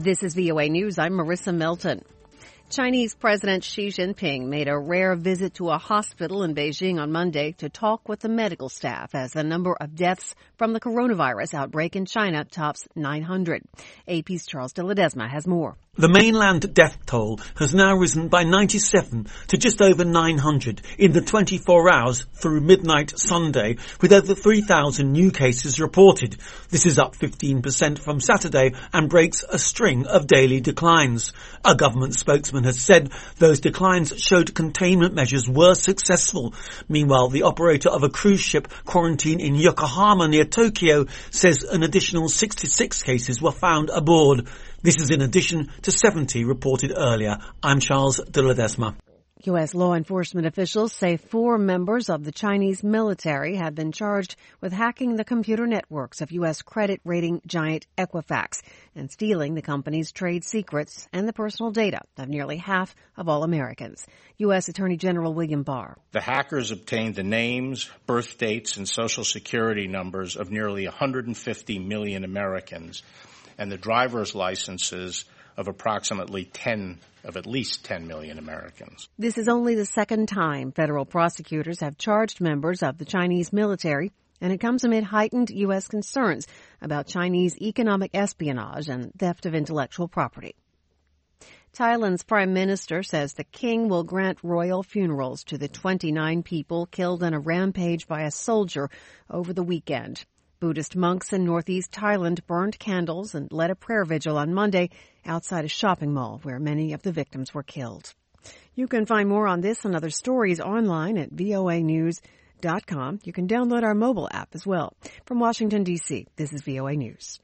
This is VOA News. I'm Marissa Melton. Chinese President Xi Jinping made a rare visit to a hospital in Beijing on Monday to talk with the medical staff as the number of deaths from the coronavirus outbreak in China tops 900. AP's Charles de Ledesma has more. The mainland death toll has now risen by 97 to just over 900 in the 24 hours through midnight Sunday, with over 3,000 new cases reported. This is up 15% from Saturday and breaks a string of daily declines. A government spokesman has said those declines showed containment measures were successful. Meanwhile, the operator of a cruise ship quarantined in Yokohama near Tokyo says an additional 66 cases were found aboard. This is in addition to 70 reported earlier. I'm Charles de Ledesma. U.S. law enforcement officials say 4 members of the Chinese military have been charged with hacking the computer networks of U.S. credit rating giant Equifax and stealing the company's trade secrets and the personal data of nearly half of all Americans. U.S. Attorney General William Barr. The hackers obtained the names, birth dates, and social security numbers of nearly 150 million Americans and the driver's licenses of approximately at least 10 million Americans. This is only the second time federal prosecutors have charged members of the Chinese military, and it comes amid heightened U.S. concerns about Chinese economic espionage and theft of intellectual property. Thailand's prime minister says the king will grant royal funerals to the 29 people killed in a rampage by a soldier over the weekend. Buddhist monks in northeast Thailand burned candles and led a prayer vigil on Monday outside a shopping mall where many of the victims were killed. You can find more on this and other stories online at voanews.com. You can download our mobile app as well. From Washington, D.C., this is VOA News.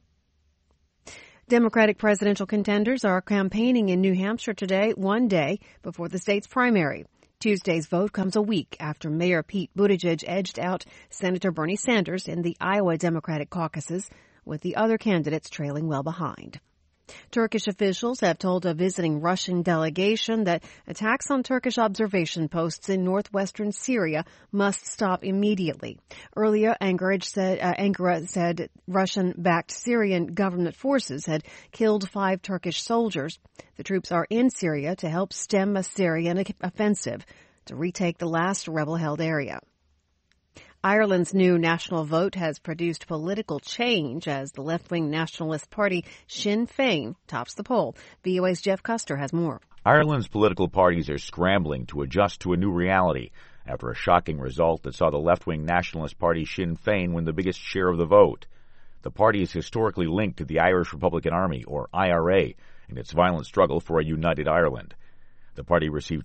Democratic presidential contenders are campaigning in New Hampshire today, one day before the state's primary. Tuesday's vote comes a week after Mayor Pete Buttigieg edged out Senator Bernie Sanders in the Iowa Democratic caucuses, with the other candidates trailing well behind. Turkish officials have told a visiting Russian delegation that attacks on Turkish observation posts in northwestern Syria must stop immediately. Earlier, Ankara said Russian-backed Syrian government forces had killed 5 Turkish soldiers. The troops are in Syria to help stem a Syrian offensive to retake the last rebel-held area. Ireland's new national vote has produced political change as the left-wing nationalist party Sinn Féin tops the poll. VOA's Jeff Custer has more. Ireland's political parties are scrambling to adjust to a new reality after a shocking result that saw the left-wing nationalist party Sinn Féin win the biggest share of the vote. The party is historically linked to the Irish Republican Army, or IRA, in its violent struggle for a united Ireland. The party received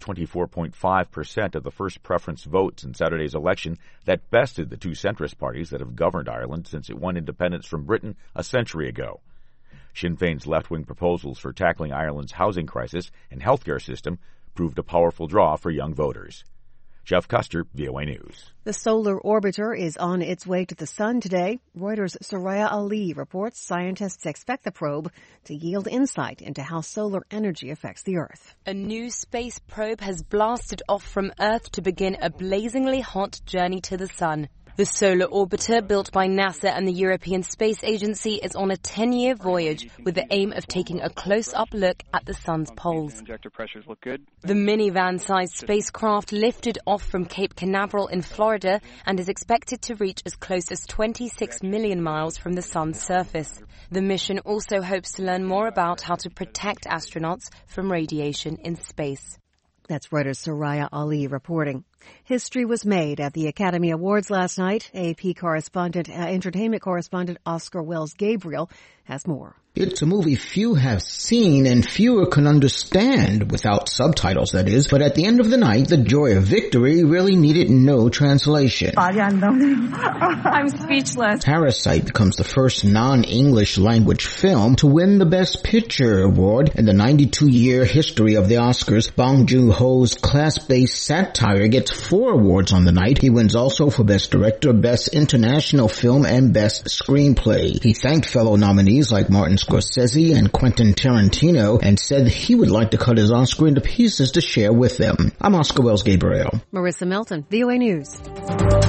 24.5% of the first preference votes in Saturday's election that bested the 2 centrist parties that have governed Ireland since it won independence from Britain a century ago. Sinn Féin's left-wing proposals for tackling Ireland's housing crisis and healthcare system proved a powerful draw for young voters. Jeff Custer, VOA News. The solar orbiter is on its way to the sun today. Reuters' Soraya Ali reports scientists expect the probe to yield insight into how solar energy affects the Earth. A new space probe has blasted off from Earth to begin a blazingly hot journey to the sun. The solar orbiter, built by NASA and the European Space Agency, is on a 10-year voyage with the aim of taking a close-up look at the sun's poles. Injector pressures look good. The minivan-sized spacecraft lifted off from Cape Canaveral in Florida and is expected to reach as close as 26 million miles from the sun's surface. The mission also hopes to learn more about how to protect astronauts from radiation in space. That's Reuters' Soraya Ali reporting. History was made at the Academy Awards last night. AP entertainment correspondent Oscar Wells Gabriel has more. It's a movie few have seen and fewer can understand, without subtitles that is, but at the end of the night, the joy of victory really needed no translation. I'm speechless. Parasite becomes the first non-English language film to win the Best Picture award in the 92-year history of the Oscars. Bong Joon-ho's class-based satire gets 4 awards on the night. He wins also for Best Director, Best International Film, and Best Screenplay. He thanked fellow nominees like Martin Scorsese and Quentin Tarantino and said he would like to cut his Oscar into pieces to share with them. I'm Oscar Wells Gabriel. Marissa Melton, VOA News.